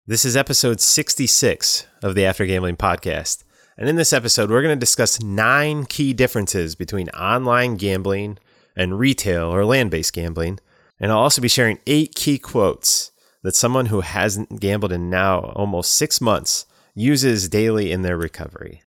This is episode 66 of the After Gambling podcast. And in this episode, we're going to discuss 9 key differences between online gambling and retail or land-based gambling. And I'll also be sharing 8 key quotes that someone who hasn't gambled in now almost 6 months uses daily in their recovery.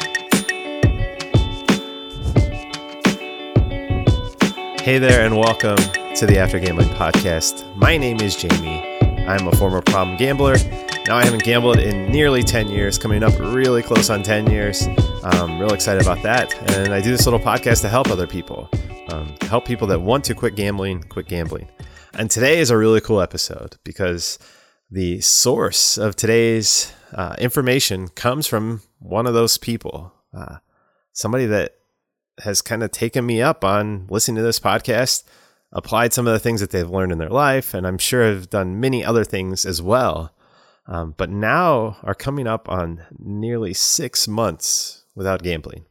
Hey there, and welcome to the After Gambling podcast. My name is Jamie. I'm a former problem gambler. Now I haven't gambled in nearly 10 years, coming up really close on 10 years. I'm real excited about that. And I do this little podcast to help other people, help people that want to quit gambling. And today is a really cool episode because the source of today's information comes from one of those people, somebody that has kind of taken me up on listening to this podcast, applied some of the things that they've learned in their life, and I'm sure have done many other things as well, but now are coming up on nearly 6 months without gambling.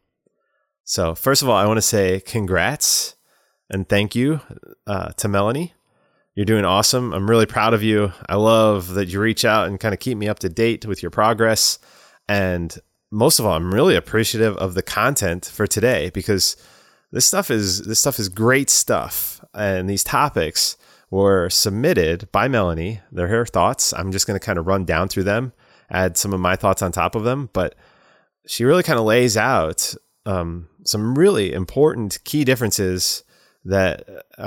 So first of all, I want to say congrats and thank you to Melanie. You're doing awesome. I'm really proud of you. I love that you reach out and kind of keep me up to date with your progress. And most of all, I'm really appreciative of the content for today because this stuff is great stuff. And these topics were submitted by Melanie. They're her thoughts. I'm just going to kind of run down through them, add some of my thoughts on top of them. But she really kind of lays out some really important key differences that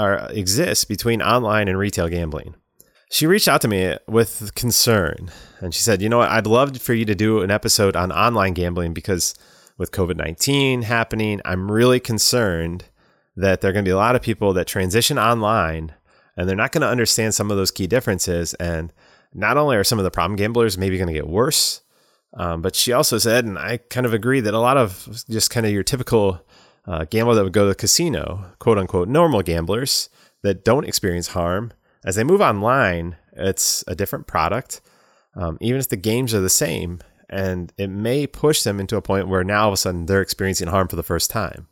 exist between online and retail gambling. She reached out to me with concern, and she said, you know what, I'd love for you to do an episode on online gambling because with COVID-19 happening, I'm really concerned that there are going to be a lot of people that transition online and they're not going to understand some of those key differences. And not only are some of the problem gamblers maybe going to get worse, but she also said, and I kind of agree, that a lot of just kind of your typical gambler that would go to the casino, quote unquote, normal gamblers that don't experience harm, as they move online, it's a different product, even if the games are the same. And it may push them into a point where now all of a sudden they're experiencing harm for the first time.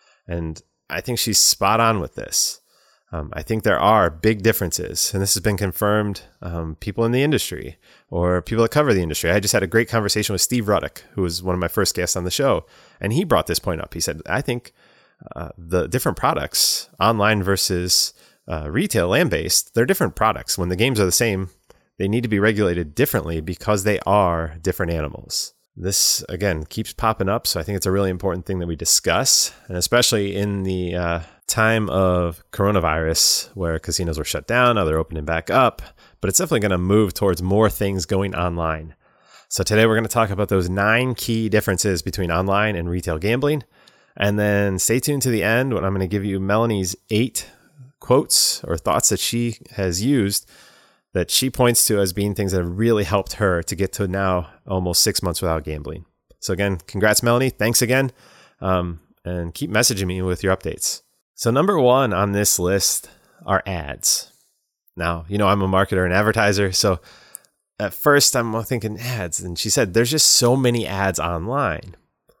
And I think she's spot on with this. I think there are big differences, and this has been confirmed. People in the industry or people that cover the industry. I just had a great conversation with Steve Ruddock, who was one of my first guests on the show, and he brought this point up. He said, I think the different products, online versus retail, land-based, they're different products. When the games are the same, they need to be regulated differently because they are different animals. This, again, keeps popping up, so I think it's a really important thing that we discuss, and especially in the time of coronavirus where casinos were shut down, now they're opening back up, but it's definitely going to move towards more things going online. So today we're going to talk about those 9 key differences between online and retail gambling, and then stay tuned to the end when I'm going to give you Melanie's 8 quotes or thoughts that she has used that she points to as being things that have really helped her to get to now almost 6 months without gambling. So again, congrats, Melanie. Thanks again. And keep messaging me with your updates. So number 1 on this list are ads. Now, you know, I'm a marketer and advertiser. So at first I'm thinking ads. And she said, there's just so many ads online.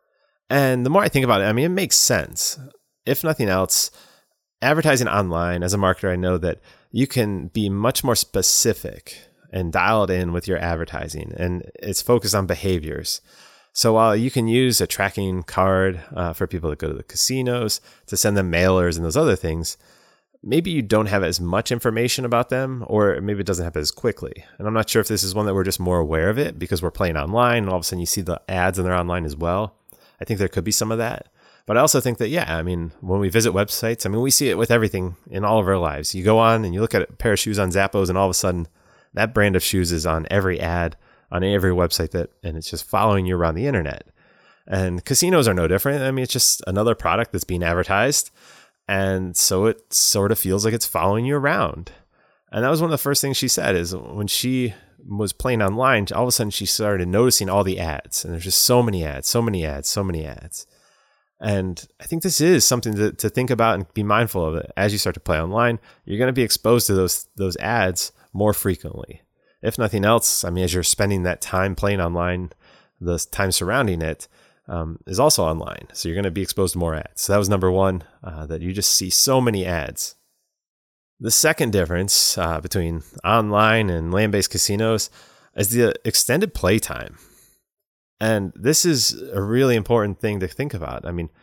And the more I think about it, I mean, it makes sense. If nothing else, advertising online, as a marketer, I know that you can be much more specific and dialed in with your advertising, and it's focused on behaviors. So while you can use a tracking card for people that go to the casinos to send them mailers and those other things, maybe you don't have as much information about them, or maybe it doesn't happen as quickly. And I'm not sure if this is one that we're just more aware of it because we're playing online and all of a sudden you see the ads and they're online as well. I think there could be some of that. But I also think that, yeah, I mean, when we visit websites, I mean, we see it with everything in all of our lives. You go on and you look at a pair of shoes on Zappos, and all of a sudden that brand of shoes is on every ad, on every website and it's just following you around the internet. And casinos are no different. I mean, it's just another product that's being advertised. And so it sort of feels like it's following you around. And that was one of the first things she said is when she was playing online, all of a sudden she started noticing all the ads. And there's just so many ads. And I think this is something to think about and be mindful of it. As you start to play online, you're going to be exposed to those ads more frequently. If nothing else, I mean, as you're spending that time playing online, the time surrounding it is also online. So you're going to be exposed to more ads. So that was number 1, that you just see so many ads. The second difference between online and land-based casinos is the extended playtime. And this is a really important thing to think about. I mean,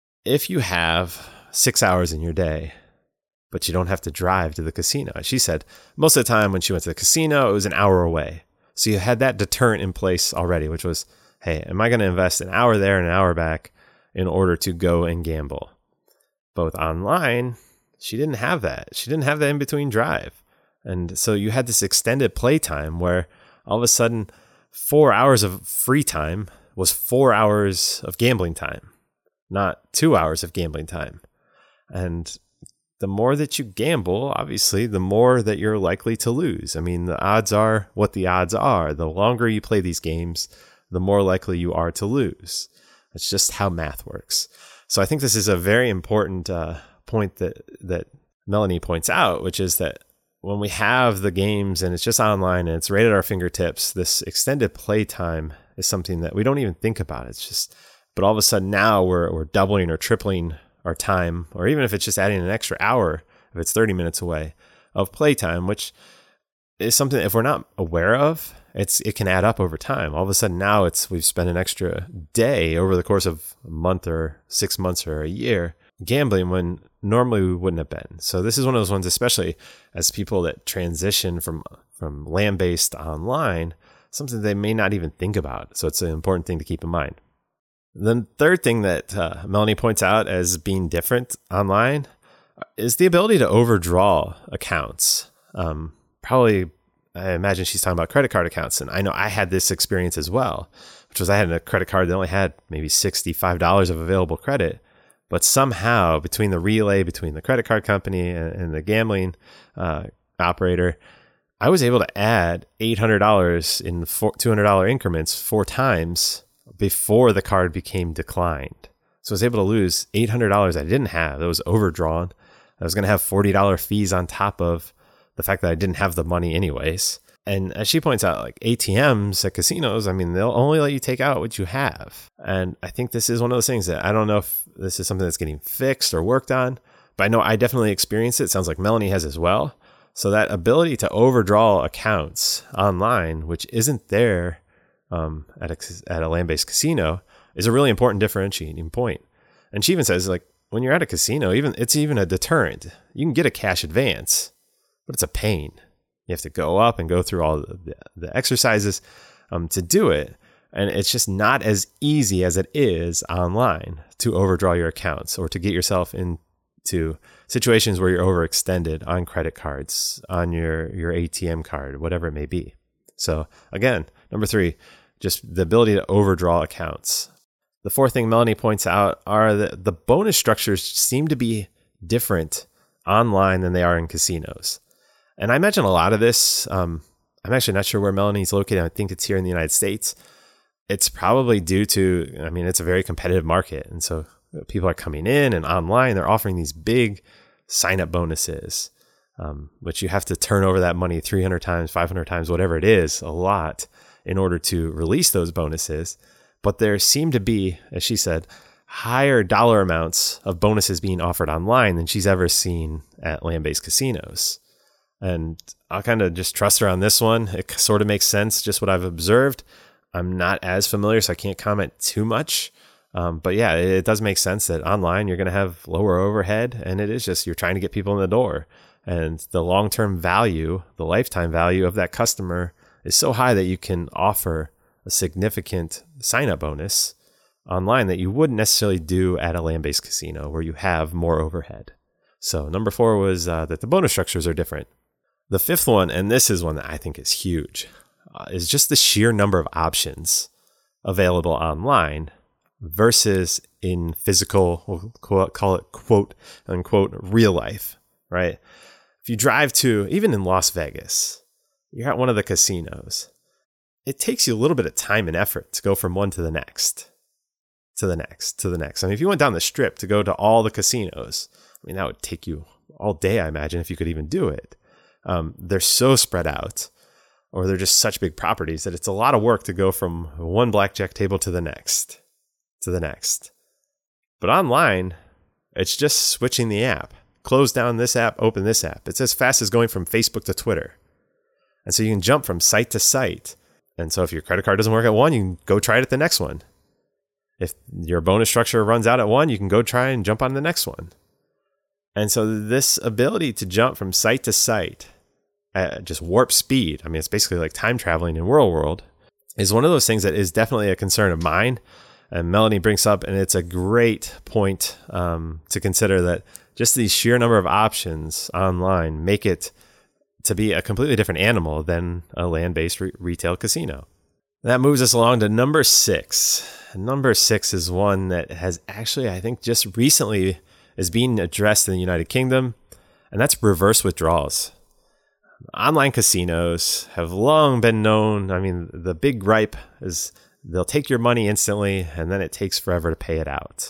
if you have 6 hours in your day, but you don't have to drive to the casino. She said most of the time when she went to the casino, it was an hour away. So you had that deterrent in place already, which was, hey, am I going to invest an hour there and an hour back in order to go and gamble? Both online, she didn't have that. She didn't have that in between drive. And so you had this extended playtime where all of a sudden 4 hours of free time was 4 hours of gambling time, not 2 hours of gambling time. And the more that you gamble, obviously, the more that you're likely to lose. I mean, the odds are what the odds are. The longer you play these games, the more likely you are to lose. That's just how math works. So I think this is a very important point that Melanie points out, which is that when we have the games and it's just online and it's right at our fingertips, this extended play time is something that we don't even think about. It's just, but all of a sudden now we're doubling or tripling our time, or even if it's just adding an extra hour, if it's 30 minutes away of playtime, which is something that if we're not aware of, it can add up over time. All of a sudden now we've spent an extra day over the course of a month or 6 months or a year gambling when normally we wouldn't have been. So this is one of those ones, especially as people that transition from land-based online, something they may not even think about. So it's an important thing to keep in mind. The third thing that Melanie points out as being different online is the ability to overdraw accounts. Probably, I imagine she's talking about credit card accounts. And I know I had this experience as well, which was I had a credit card that only had maybe $65 of available credit. But somehow between the relay, between the credit card company and the gambling operator, I was able to add $800 in $200 increments 4 times before the card became declined. So I was able to lose $800 I didn't have. That was overdrawn. I was going to have $40 fees on top of the fact that I didn't have the money anyways. And as she points out, like ATMs at casinos, I mean, they'll only let you take out what you have. And I think this is one of those things that I don't know if this is something that's getting fixed or worked on, but I know I definitely experienced it. It sounds like Melanie has as well. So that ability to overdraw accounts online, which isn't there at a land-based casino, is a really important differentiating point. And she even says, like, when you're at a casino, it's even a deterrent. You can get a cash advance, but it's a pain. You have to go up and go through all the exercises to do it. And it's just not as easy as it is online to overdraw your accounts or to get yourself into situations where you're overextended on credit cards, on your ATM card, whatever it may be. So again, number 3, just the ability to overdraw accounts. The fourth thing Melanie points out are that the bonus structures seem to be different online than they are in casinos. And I imagine a lot of this, I'm actually not sure where Melanie's located. I think it's here in the United States. It's probably due to, I mean, it's a very competitive market. And so people are coming in and online, they're offering these big sign-up bonuses, which you have to turn over that money 300 times, 500 times, whatever it is, a lot, in order to release those bonuses. But there seem to be, as she said, higher dollar amounts of bonuses being offered online than she's ever seen at land-based casinos. And I'll kind of just trust her on this one. It sort of makes sense, just what I've observed. I'm not as familiar, so I can't comment too much. But yeah, it does make sense that online you're going to have lower overhead, and it is just you're trying to get people in the door. And the long-term value, the lifetime value of that customer is so high that you can offer a significant sign-up bonus online that you wouldn't necessarily do at a land-based casino where you have more overhead. So number 4 was that the bonus structures are different. The fifth one, and this is one that I think is huge, is just the sheer number of options available online versus in physical, we'll call it quote unquote real life, right? If you drive to, even in Las Vegas, you're at one of the casinos, it takes you a little bit of time and effort to go from one to the next, to the next, to the next. I mean, if you went down the strip to go to all the casinos, I mean, that would take you all day, I imagine, if you could even do it. They're so spread out, or they're just such big properties that it's a lot of work to go from one blackjack table to the next, to the next. But online, it's just switching the app. Close down this app, open this app. It's as fast as going from Facebook to Twitter. And so you can jump from site to site. And so if your credit card doesn't work at one, you can go try it at the next one. If your bonus structure runs out at one, you can go try and jump on the next one. And so this ability to jump from site to site at just warp speed, I mean, it's basically like time traveling in World, is one of those things that is definitely a concern of mine. And Melanie brings up, and it's a great point to consider, that just the sheer number of options online make it to be a completely different animal than a land-based retail casino. That moves us along to number 6. Number 6 is one that has actually, I think, just recently is being addressed in the United Kingdom, and that's reverse withdrawals. Online casinos have long been known. I mean, the big gripe is they'll take your money instantly, and then it takes forever to pay it out.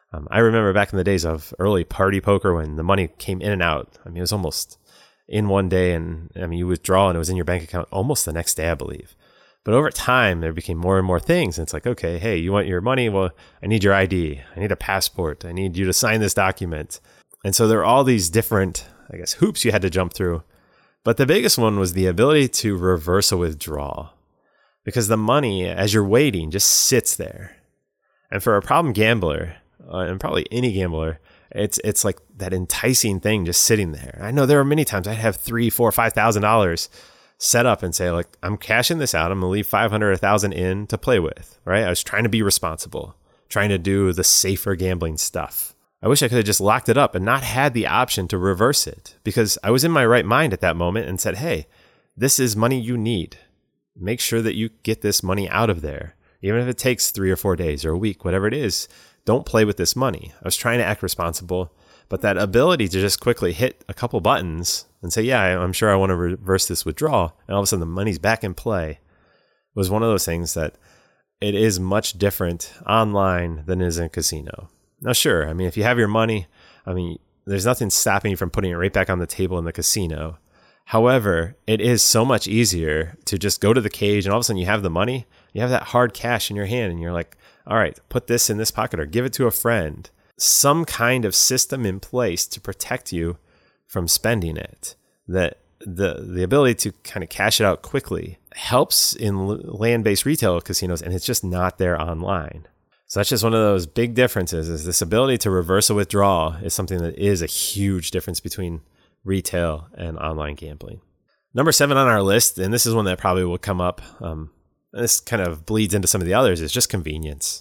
I remember back in the days of early party poker when the money came in and out. I mean, it was almost in one day, and I mean, you withdraw and it was in your bank account almost the next day, I believe. But over time, there became more and more things. And it's like, okay, hey, you want your money? Well, I need your ID. I need a passport. I need you to sign this document. And so there are all these different, I guess, hoops you had to jump through. But the biggest one was the ability to reverse a withdrawal, because the money, as you're waiting, just sits there. And for a problem gambler, and probably any gambler, it's like that enticing thing just sitting there. I know there were many times I'd have $3,000, $4,000, $5,000 set up and say, like, I'm cashing this out. I'm going to leave $500, $1,000 in to play with, right? I was trying to be responsible, trying to do the safer gambling stuff. I wish I could have just locked it up and not had the option to reverse it, because I was in my right mind at that moment and said, hey, this is money you need. Make sure that you get this money out of there. Even if it takes 3 or 4 days or a week, whatever it is, don't play with this money. I was trying to act responsible, but that ability to just quickly hit a couple buttons and say, yeah, I'm sure I want to reverse this withdrawal, and all of a sudden the money's back in play, was one of those things that it is much different online than it is in a casino. Now, sure, I mean, if you have your money, I mean, there's nothing stopping you from putting it right back on the table in the casino. However, it is so much easier to just go to the cage and all of a sudden you have the money, you have that hard cash in your hand, and you're like, all right, put this in this pocket or give it to a friend. Some kind of system in place to protect you from spending it. That the ability to kind of cash it out quickly helps in land-based retail casinos, and it's just not there online. So that's just one of those big differences, is this ability to reverse a withdrawal is something that is a huge difference between retail and online gambling. Number 7 on our list, and this is one that probably will come up, and this kind of bleeds into some of the others, is just convenience.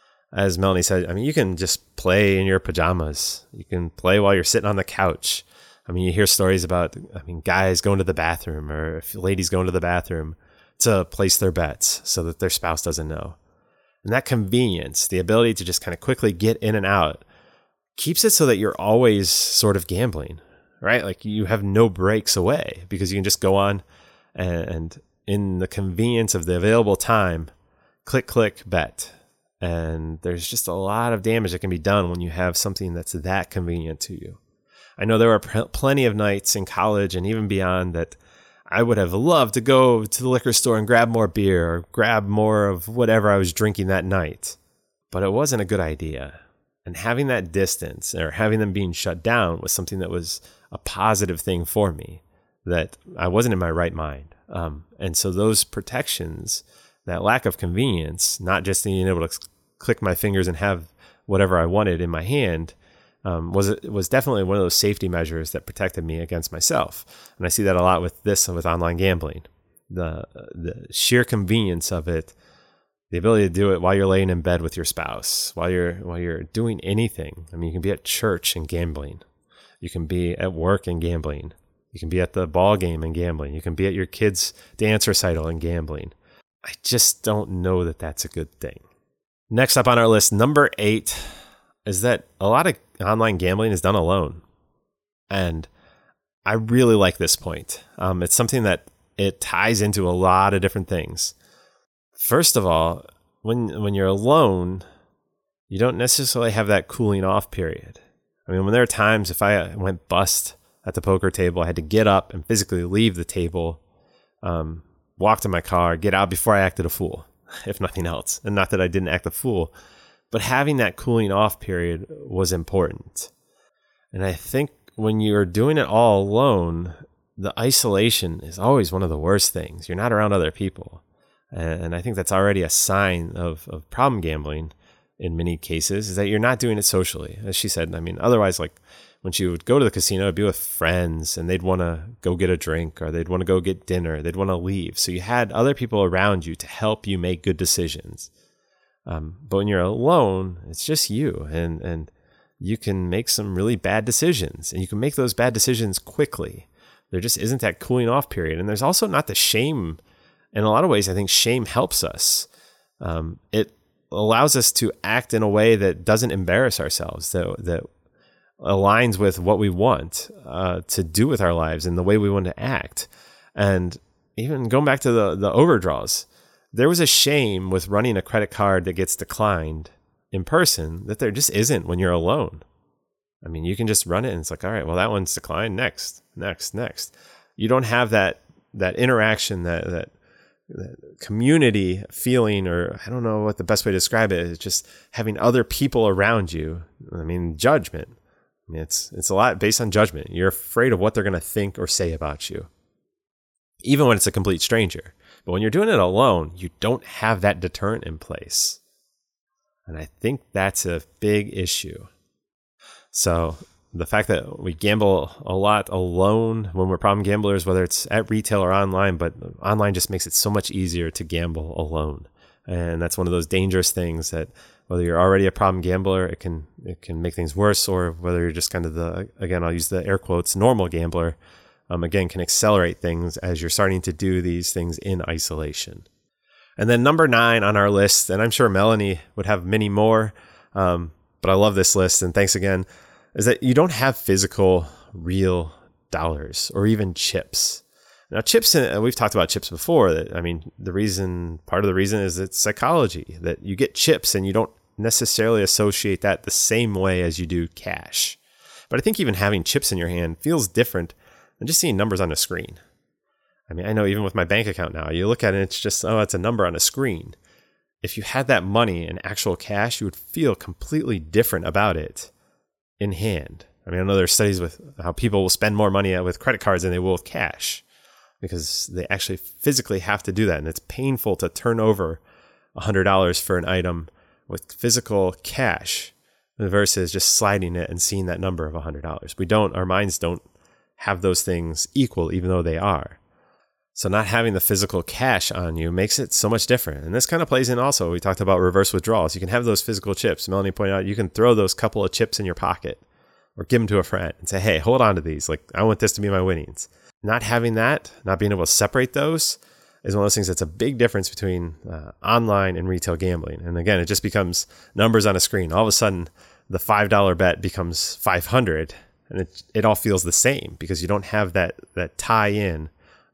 As Melanie said, I mean, you can just play in your pajamas. You can play while you're sitting on the couch. I mean, you hear stories about, guys going to the bathroom, or ladies going to the bathroom to place their bets so that their spouse doesn't know. And that convenience, the ability to just kind of quickly get in and out, keeps it so that you're always sort of gambling, right? Like, you have no breaks away, because you can just go on and in the convenience of the available time, click, bet. And there's just a lot of damage that can be done when you have something that's that convenient to you. I know there were plenty of nights in college and even beyond that I would have loved to go to the liquor store and grab more beer or grab more of whatever I was drinking that night. But it wasn't a good idea. And having that distance, or having them being shut down, was something that was a positive thing for me, that I wasn't in my right mind. And so those protections, that lack of convenience, not just being able to click my fingers and have whatever I wanted in my hand, was definitely one of those safety measures that protected me against myself. And I see that a lot with online gambling. The sheer convenience of it, the ability to do it while you're laying in bed with your spouse, while you're doing anything. I mean, you can be at church and gambling. You can be at work and gambling. You can be at the ball game and gambling. You can be at your kid's dance recital and gambling. I just don't know that that's a good thing. Next up on our list, number 8, is that a lot of online gambling is done alone. And I really like this point. It's something that it ties into a lot of different things. First of all, when you're alone, you don't necessarily have that cooling off period. I mean, when there are times if I went bust at the poker table, I had to get up and physically leave the table, walk to my car, get out before I acted a fool, if nothing else. And not that I didn't act a fool, but having that cooling off period was important. And I think when you're doing it all alone, the isolation is always one of the worst things. You're not around other people. And I think that's already a sign of problem gambling in many cases, is that you're not doing it socially. As she said, I mean, otherwise, like when she would go to the casino, it'd be with friends and they'd want to go get a drink or they'd want to go get dinner. They'd want to leave. So you had other people around you to help you make good decisions. But when you're alone, it's just you, and you can make some really bad decisions, and you can make those bad decisions quickly. There just isn't that cooling off period. And there's also not the shame. In a lot of ways, I think shame helps us. It allows us to act in a way that doesn't embarrass ourselves, that aligns with what we want to do with our lives and the way we want to act. And even going back to the overdraws, there was a shame with running a credit card that gets declined in person that there just isn't when you're alone. I mean, you can just run it and it's like, all right, well, that one's declined. Next. You don't have that interaction, that community feeling, or I don't know what the best way to describe it is, just having other people around you. I mean, judgment. I mean, it's a lot based on judgment. You're afraid of what they're going to think or say about you, even when it's a complete stranger. But when you're doing it alone, you don't have that deterrent in place. And I think that's a big issue. So the fact that we gamble a lot alone when we're problem gamblers, whether it's at retail or online, but online just makes it so much easier to gamble alone. And that's one of those dangerous things that whether you're already a problem gambler, it can make things worse, or whether you're just kind of again, I'll use the air quotes, normal gambler, again, can accelerate things as you're starting to do these things in isolation. And then number 9 on our list, and I'm sure Melanie would have many more, but I love this list, and thanks again, is that you don't have physical, real dollars or even chips. Now, chips, we've talked about chips before. That, I mean, part of the reason is it's psychology, that you get chips and you don't necessarily associate that the same way as you do cash. But I think even having chips in your hand feels different than just seeing numbers on a screen. I mean, I know even with my bank account now, you look at it, it's just, oh, it's a number on a screen. If you had that money in actual cash, you would feel completely different about it in hand. I mean, I know there's studies with how people will spend more money with credit cards than they will with cash because they actually physically have to do that. And it's painful to turn over $100 for an item with physical cash versus just sliding it and seeing that number of $100. Our minds don't have those things equal, even though they are. So not having the physical cash on you makes it so much different. And this kind of plays in also. We talked about reverse withdrawals. You can have those physical chips. Melanie pointed out you can throw those couple of chips in your pocket or give them to a friend and say, hey, hold on to these. Like, I want this to be my winnings. Not having that, not being able to separate those is one of those things that's a big difference between online and retail gambling. And again, it just becomes numbers on a screen. All of a sudden, the $5 bet becomes $500 and it all feels the same because you don't have that tie in.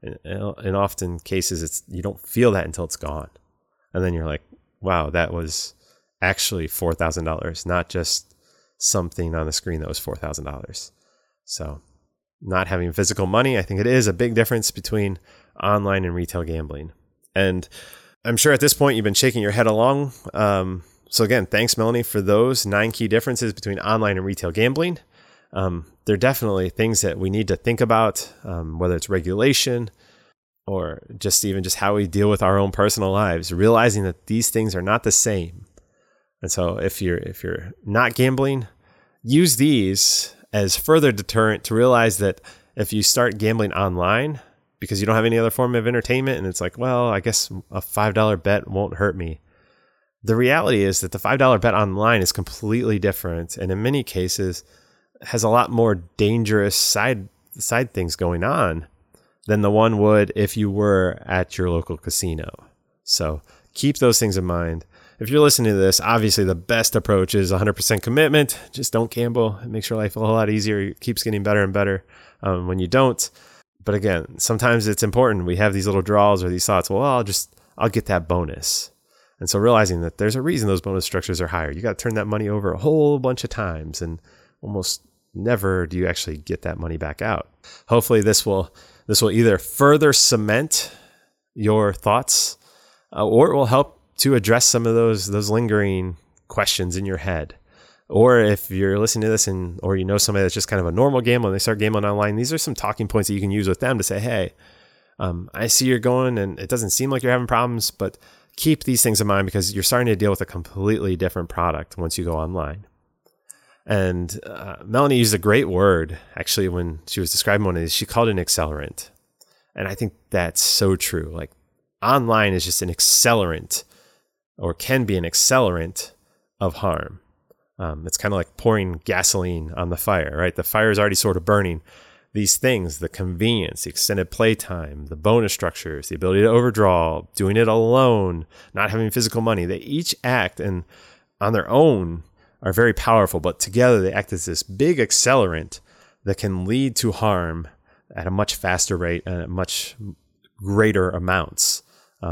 In often cases, you don't feel that until it's gone. And then you're like, wow, that was actually $4,000, not just something on the screen that was $4,000. So not having physical money, I think it is a big difference between online and retail gambling. And I'm sure at this point you've been shaking your head along. So again, thanks, Melanie, for those 9 key differences between online and retail gambling. They're definitely things that we need to think about, whether it's regulation or just how we deal with our own personal lives, realizing that these things are not the same. And so if you're not gambling, use these as further deterrent to realize that if you start gambling online because you don't have any other form of entertainment and it's like, well, I guess a $5 bet won't hurt me. The reality is that the $5 bet online is completely different. And in many cases, has a lot more dangerous side things going on than the one would if you were at your local casino. So keep those things in mind. If you're listening to this, obviously the best approach is 100% commitment. Just don't gamble. It makes your life a whole lot easier. It keeps getting better and better when you don't. But again, sometimes it's important. We have these little draws or these thoughts, well, I'll get that bonus. And so realizing that there's a reason those bonus structures are higher. You got to turn that money over a whole bunch of times, and almost never do you actually get that money back out. Hopefully this will either further cement your thoughts or it will help to address some of those lingering questions in your head. Or if you're listening to this or you know somebody that's just kind of a normal gambler and they start gambling online, these are some talking points that you can use with them to say, hey, I see you're going and it doesn't seem like you're having problems, but keep these things in mind because you're starting to deal with a completely different product once you go online. And Melanie used a great word, actually, when she was describing one of these. She called it an accelerant. And I think that's so true. Like, online is just an accelerant, or can be an accelerant of harm. It's kind of like pouring gasoline on the fire, right? The fire is already sort of burning. These things, the convenience, the extended playtime, the bonus structures, the ability to overdraw, doing it alone, not having physical money, they each act and on their own are very powerful, but together they act as this big accelerant that can lead to harm at a much faster rate and at much greater amounts,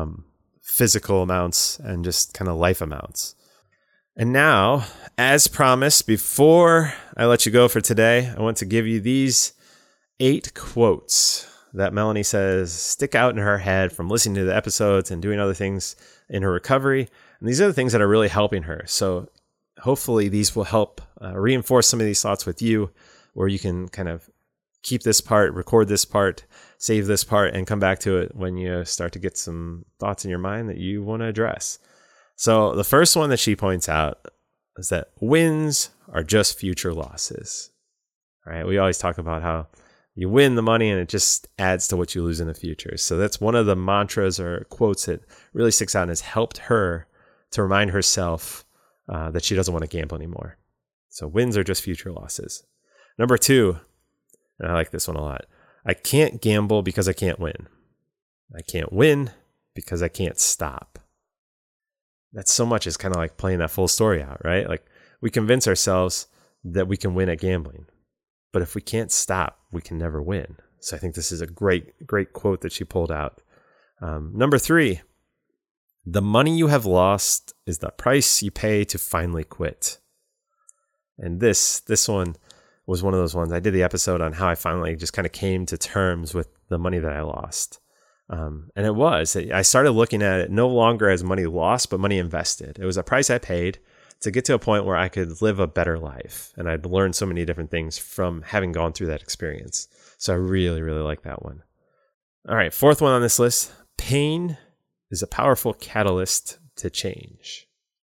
physical amounts and just kind of life amounts. And now, as promised, before I let you go for today, I want to give you these 8 quotes that Melanie says stick out in her head from listening to the episodes and doing other things in her recovery. And these are the things that are really helping her. So hopefully these will help reinforce some of these thoughts with you, where you can kind of keep this part, record this part, save this part, and come back to it when you start to get some thoughts in your mind that you want to address. So the first one that she points out is that wins are just future losses. All right, we always talk about how you win the money and it just adds to what you lose in the future. So that's one of the mantras or quotes that really sticks out and has helped her to remind herself that she doesn't want to gamble anymore. So wins are just future losses. Number 2, and I like this one a lot. I can't gamble because I can't win. I can't win because I can't stop. That's so much is kind of like playing that full story out, right? Like we convince ourselves that we can win at gambling, but if we can't stop, we can never win. So I think this is a great quote that she pulled out. Number 3, the money you have lost is the price you pay to finally quit. And this one was one of those ones. I did the episode on how I finally just kind of came to terms with the money that I lost. And I started looking at it no longer as money lost, but money invested. It was a price I paid to get to a point where I could live a better life. And I'd learned so many different things from having gone through that experience. So I really, really like that one. All right, 4th one on this list. Pain is a powerful catalyst to change.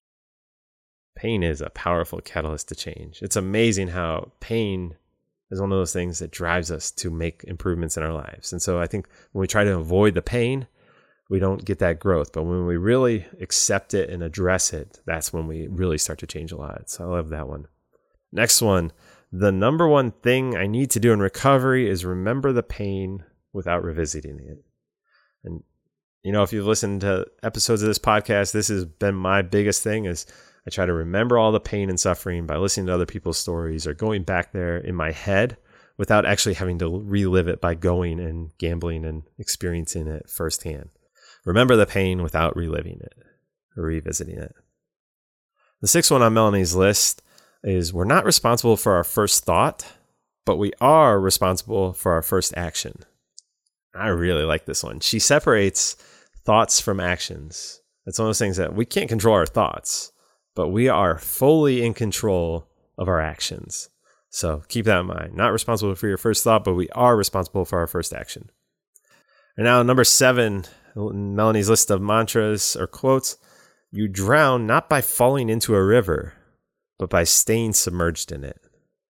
Pain is a powerful catalyst to change. It's amazing how pain is one of those things that drives us to make improvements in our lives. And so I think when we try to avoid the pain, we don't get that growth. But when we really accept it and address it, that's when we really start to change a lot. So I love that one. Next one, the number one thing I need to do in recovery is remember the pain without revisiting it. And, you know, if you've listened to episodes of this podcast, this has been my biggest thing is I try to remember all the pain and suffering by listening to other people's stories or going back there in my head without actually having to relive it by going and gambling and experiencing it firsthand. Remember the pain without reliving it or revisiting it. The 6th one on Melanie's list is we're not responsible for our first thought, but we are responsible for our first action. I really like this one. She separates thoughts from actions. It's one of those things that we can't control our thoughts, but we are fully in control of our actions. So keep that in mind. Not responsible for your first thought, but we are responsible for our first action. And now number 7, Melanie's list of mantras or quotes. You drown not by falling into a river, but by staying submerged in it.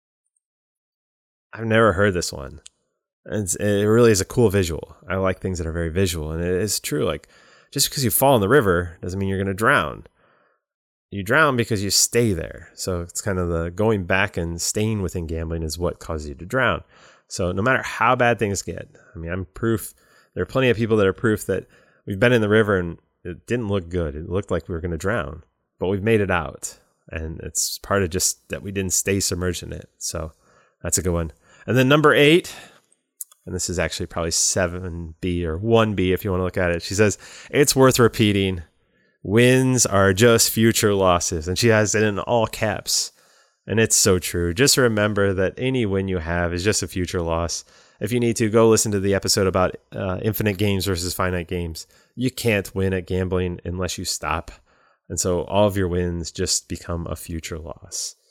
I've never heard this one. It really is a cool visual. I like things that are very visual. And it is true. Like, just because you fall in the river doesn't mean you're going to drown. You drown because you stay there. So it's kind of the going back and staying within gambling is what causes you to drown. So no matter how bad things get, I mean, I'm proof. There are plenty of people that are proof that we've been in the river and it didn't look good. It looked like we were going to drown, but we've made it out. And it's part of just that we didn't stay submerged in it. So that's a good one. And then number 8, and this is actually probably 7B or 1B if you want to look at it. She says, it's worth repeating. Wins are just future losses. And she has it in all caps. And it's so true. Just remember that any win you have is just a future loss. If you need to, go listen to the episode about infinite games versus finite games. You can't win at gambling unless you stop. And so all of your wins just become a future loss.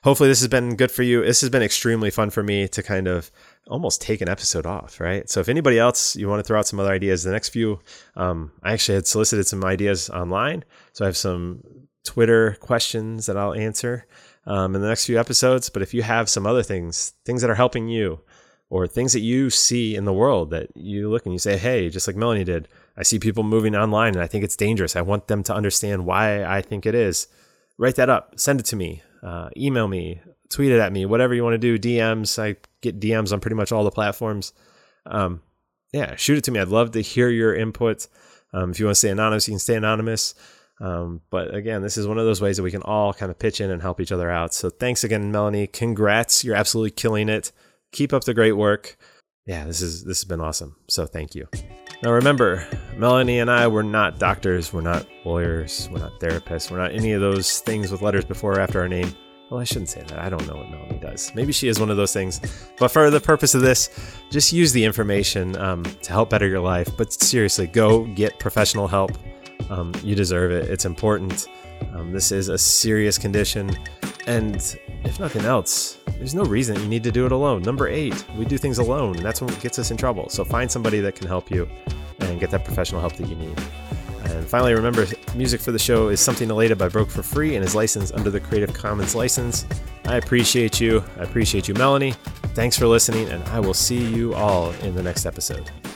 hopefully this has been good for you. This has been extremely fun for me to kind of almost take an episode off, right? So if anybody else, you want to throw out some other ideas, the next few, I actually had solicited some ideas online. So I have some Twitter questions that I'll answer in the next few episodes. But if you have some other things that are helping you, or things that you see in the world that you look and you say, hey, just like Melanie did, I see people moving online and I think it's dangerous. I want them to understand why I think it is. Write that up, send it to me, email me, tweet it at me, whatever you want to do, DMs. I get DMs on pretty much all the platforms. Shoot it to me. I'd love to hear your input. If you want to stay anonymous, you can stay anonymous. But again, this is one of those ways that we can all kind of pitch in and help each other out. So thanks again, Melanie. Congrats. You're absolutely killing it. Keep up the great work. Yeah, this has been awesome. So thank you. Now remember, Melanie and I, we're not doctors, we're not lawyers, we're not therapists, we're not any of those things with letters before or after our name. Well, I shouldn't say that. I don't know what Melanie does. Maybe she is one of those things. But for the purpose of this, just use the information to help better your life. But seriously, go get professional help. You deserve it. It's important. This is a serious condition. And if nothing else, there's no reason you need to do it alone. Number 8, we do things alone, and that's what gets us in trouble. So find somebody that can help you and get that professional help that you need. And finally, remember, music for the show is Something Elated by Broke for Free and is licensed under the Creative Commons license. I appreciate you. I appreciate you, Melanie. Thanks for listening, and I will see you all in the next episode.